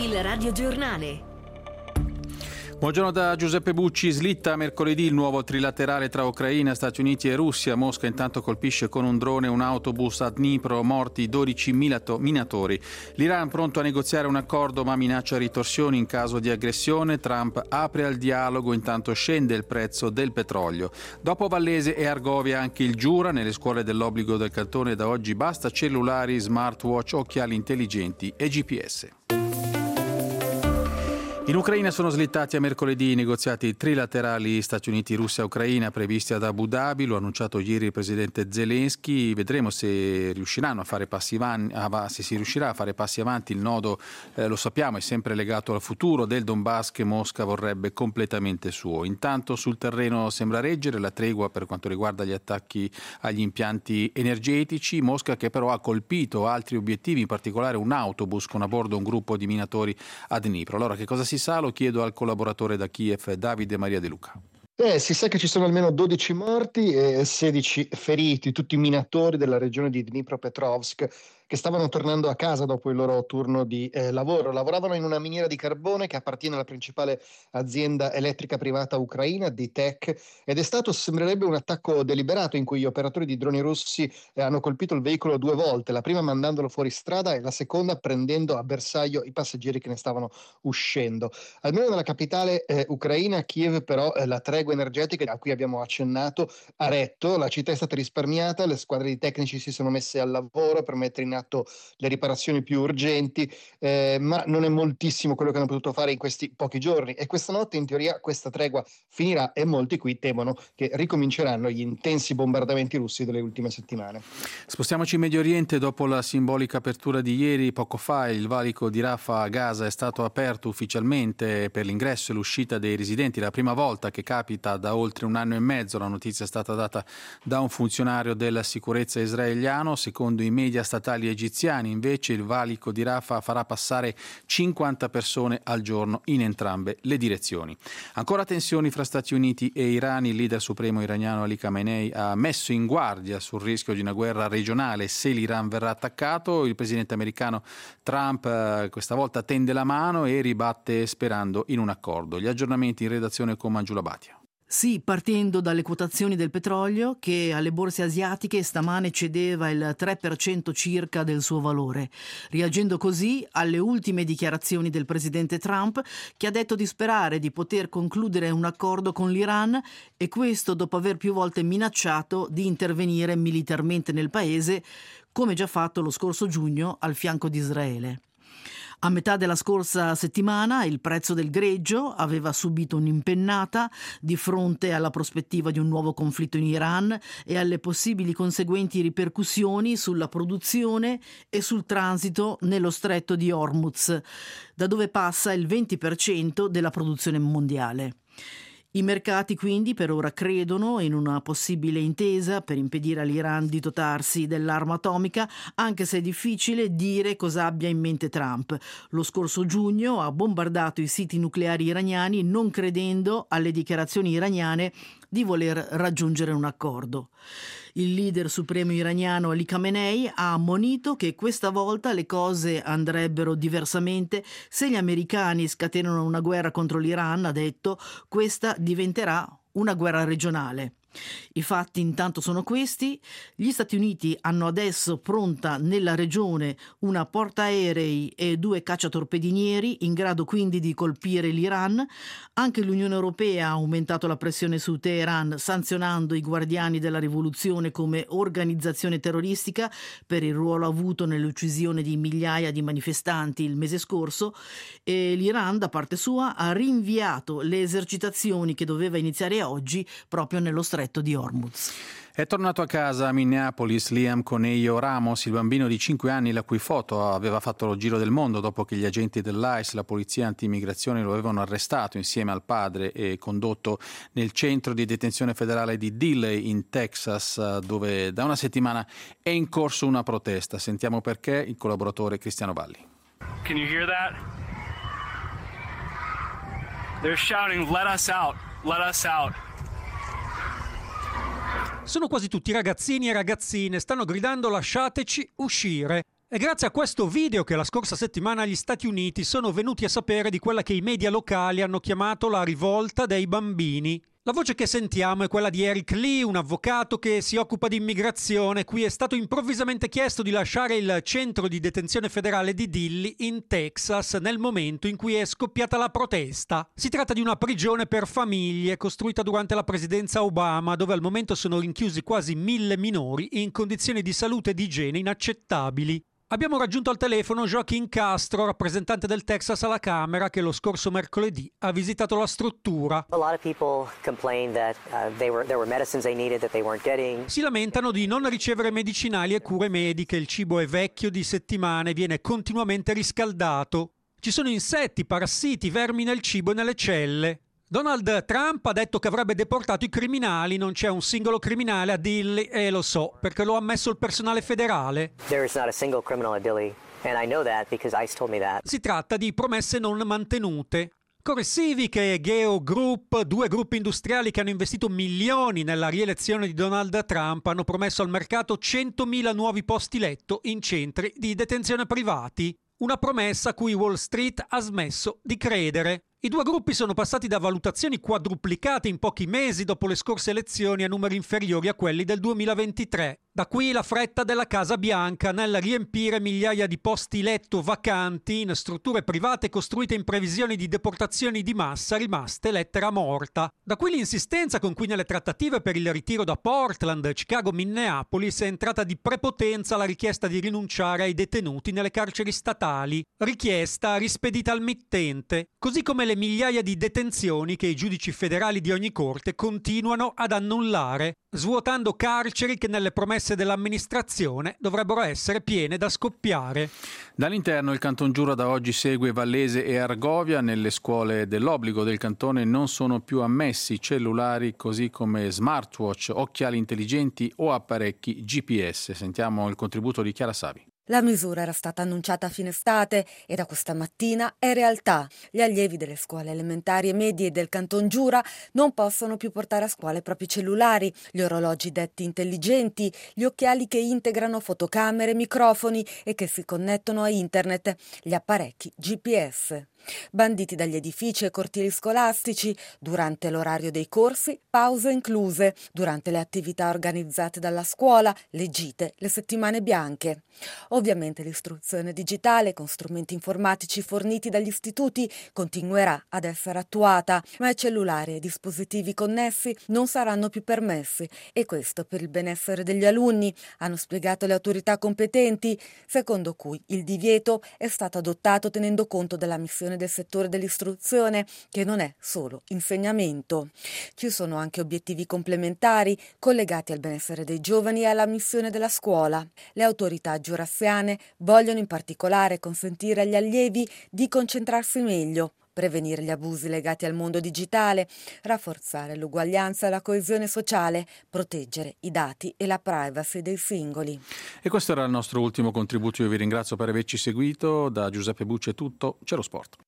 Il radiogiornale. Buongiorno da Giuseppe Bucci. Slitta mercoledì il nuovo trilaterale tra Ucraina, Stati Uniti e Russia. Mosca intanto colpisce con un drone un autobus a Dnipro, morti 12 minatori. L'Iran pronto a negoziare un accordo ma minaccia ritorsioni in caso di aggressione. Trump apre al dialogo, intanto scende il prezzo del petrolio. Dopo Vallese e Argovia anche il Giura. Nelle scuole dell'obbligo del cantone da oggi basta cellulari, smartwatch, occhiali intelligenti e GPS. In Ucraina sono slittati a mercoledì i negoziati trilaterali Stati Uniti, Russia e Ucraina previsti ad Abu Dhabi. Lo ha annunciato ieri il presidente Zelensky. Vedremo se riusciranno a fare passi avanti, se si riuscirà a fare passi avanti. Il nodo, lo sappiamo, è sempre legato al futuro del Donbass che Mosca vorrebbe completamente suo. Intanto sul terreno sembra reggere la tregua per quanto riguarda gli attacchi agli impianti energetici. Mosca che però ha colpito altri obiettivi, in particolare un autobus con a bordo un gruppo di minatori a Dnipro. Allora che cosa si sa? Lo chiedo al collaboratore da Kiev, Davide Maria De Luca. Si sa che ci sono almeno 12 morti e 16 feriti, tutti minatori della regione di Dnipropetrovsk che stavano tornando a casa dopo il loro turno di lavoro. Lavoravano in una miniera di carbone che appartiene alla principale azienda elettrica privata ucraina, DTEK, ed è stato, sembrerebbe, un attacco deliberato in cui gli operatori di droni russi hanno colpito il veicolo 2 volte, la prima mandandolo fuori strada e la seconda prendendo a bersaglio i passeggeri che ne stavano uscendo. Almeno nella capitale ucraina, Kiev, però la tregua energetica a cui abbiamo accennato ha retto, la città è stata risparmiata, le squadre di tecnici si sono messe al lavoro per mettere in atto le riparazioni più urgenti, ma non è moltissimo quello che hanno potuto fare in questi pochi giorni e questa notte in teoria questa tregua finirà e molti qui temono che ricominceranno gli intensi bombardamenti russi delle ultime settimane. Spostiamoci in Medio Oriente. Dopo la simbolica apertura di ieri, poco fa il valico di Rafah a Gaza è stato aperto ufficialmente per l'ingresso e l'uscita dei residenti, la prima volta che capita da oltre un anno e mezzo. La notizia è stata data da un funzionario della sicurezza israeliano. Secondo i media statali egiziani, invece, il valico di Rafah farà passare 50 persone al giorno in entrambe le direzioni. Ancora tensioni fra Stati Uniti e Iran. Il leader supremo iraniano Ali Khamenei ha messo in guardia sul rischio di una guerra regionale se l'Iran verrà attaccato. Il presidente americano Trump questa volta tende la mano e ribatte sperando in un accordo. Gli aggiornamenti in redazione con Mangiula Batia. Sì, partendo dalle quotazioni del petrolio che alle borse asiatiche stamane cedeva il 3% circa del suo valore, reagendo così alle ultime dichiarazioni del presidente Trump, che ha detto di sperare di poter concludere un accordo con l'Iran, e questo dopo aver più volte minacciato di intervenire militarmente nel paese, come già fatto lo scorso giugno al fianco di Israele. A metà della scorsa settimana il prezzo del greggio aveva subito un'impennata di fronte alla prospettiva di un nuovo conflitto in Iran e alle possibili conseguenti ripercussioni sulla produzione e sul transito nello stretto di Hormuz, da dove passa il 20% della produzione mondiale. I mercati quindi per ora credono in una possibile intesa per impedire all'Iran di dotarsi dell'arma atomica, anche se è difficile dire cosa abbia in mente Trump. Lo scorso giugno ha bombardato i siti nucleari iraniani non credendo alle dichiarazioni iraniane di voler raggiungere un accordo. Il leader supremo iraniano Ali Khamenei ha ammonito che questa volta le cose andrebbero diversamente se gli americani scatenano una guerra contro l'Iran. Ha detto: questa diventerà una guerra regionale. I fatti intanto sono questi: gli Stati Uniti hanno adesso pronta nella regione una portaerei e 2 cacciatorpedinieri in grado quindi di colpire l'Iran. Anche l'Unione Europea ha aumentato la pressione su Teheran, sanzionando i Guardiani della Rivoluzione come organizzazione terroristica per il ruolo avuto nell'uccisione di migliaia di manifestanti il mese scorso, e l'Iran da parte sua ha rinviato le esercitazioni che doveva iniziare oggi proprio nello stretto di Hormuz. È tornato a casa a Minneapolis Liam Conejo Ramos, il bambino di 5 anni la cui foto aveva fatto lo giro del mondo dopo che gli agenti dell'ICE, la polizia anti-immigrazione, lo avevano arrestato insieme al padre e condotto nel centro di detenzione federale di Dilley in Texas, dove da una settimana è in corso una protesta. Sentiamo perché il collaboratore Cristiano Valli. Can you hear that? They're shouting, "Let us out, let us out." Sono quasi tutti ragazzini e ragazzine, stanno gridando lasciateci uscire. È grazie a questo video che la scorsa settimana gli Stati Uniti sono venuti a sapere di quella che i media locali hanno chiamato la rivolta dei bambini. La voce che sentiamo è quella di Eric Lee, un avvocato che si occupa di immigrazione, cui è stato improvvisamente chiesto di lasciare il centro di detenzione federale di Dilley in Texas nel momento in cui è scoppiata la protesta. Si tratta di una prigione per famiglie costruita durante la presidenza Obama, dove al momento sono rinchiusi quasi 1000 minori in condizioni di salute e di igiene inaccettabili. Abbiamo raggiunto al telefono Joaquin Castro, rappresentante del Texas alla Camera, che lo scorso mercoledì ha visitato la struttura. Si lamentano di non ricevere medicinali e cure mediche, il cibo è vecchio di settimane e viene continuamente riscaldato. Ci sono insetti, parassiti, vermi nel cibo e nelle celle. Donald Trump ha detto che avrebbe deportato i criminali, non c'è un singolo criminale a Dilley e lo so, perché lo ha ammesso il personale federale. Si tratta di promesse non mantenute. Corressivi che Geo Group, 2 gruppi industriali che hanno investito milioni nella rielezione di Donald Trump, hanno promesso al mercato 100.000 nuovi posti letto in centri di detenzione privati. Una promessa a cui Wall Street ha smesso di credere. I 2 gruppi sono passati da valutazioni quadruplicate in pochi mesi dopo le scorse elezioni a numeri inferiori a quelli del 2023. Da qui la fretta della Casa Bianca nel riempire migliaia di posti letto vacanti in strutture private costruite in previsione di deportazioni di massa rimaste lettera morta. Da qui l'insistenza con cui nelle trattative per il ritiro da Portland, Chicago, Minneapolis è entrata di prepotenza la richiesta di rinunciare ai detenuti nelle carceri statali. Richiesta rispedita al mittente, così come le migliaia di detenzioni che i giudici federali di ogni corte continuano ad annullare, svuotando carceri che nelle promesse dell'amministrazione dovrebbero essere piene da scoppiare. Dall'interno il Canton Giura da oggi segue Vallese e Argovia. Nelle scuole dell'obbligo del cantone non sono più ammessi cellulari così come smartwatch, occhiali intelligenti o apparecchi GPS. Sentiamo il contributo di Chiara Savi. La misura era stata annunciata a fine estate e da questa mattina è realtà. Gli allievi delle scuole elementari e medie del Canton Giura non possono più portare a scuola i propri cellulari, gli orologi detti intelligenti, gli occhiali che integrano fotocamere, microfoni e che si connettono a internet, gli apparecchi GPS. Banditi dagli edifici e cortili scolastici, durante l'orario dei corsi, pause incluse, durante le attività organizzate dalla scuola, le gite, le settimane bianche. Ovviamente l'istruzione digitale con strumenti informatici forniti dagli istituti continuerà ad essere attuata, ma i cellulari e i dispositivi connessi non saranno più permessi e questo per il benessere degli alunni, hanno spiegato le autorità competenti, secondo cui il divieto è stato adottato tenendo conto della missione del settore dell'istruzione, che non è solo insegnamento. Ci sono anche obiettivi complementari collegati al benessere dei giovani e alla missione della scuola. Le autorità giurassiane vogliono in particolare consentire agli allievi di concentrarsi meglio, prevenire gli abusi legati al mondo digitale, rafforzare l'uguaglianza e la coesione sociale, proteggere i dati e la privacy dei singoli. E questo era il nostro ultimo contributo. Io vi ringrazio per averci seguito. Da Giuseppe Bucci è tutto. C'è lo sport.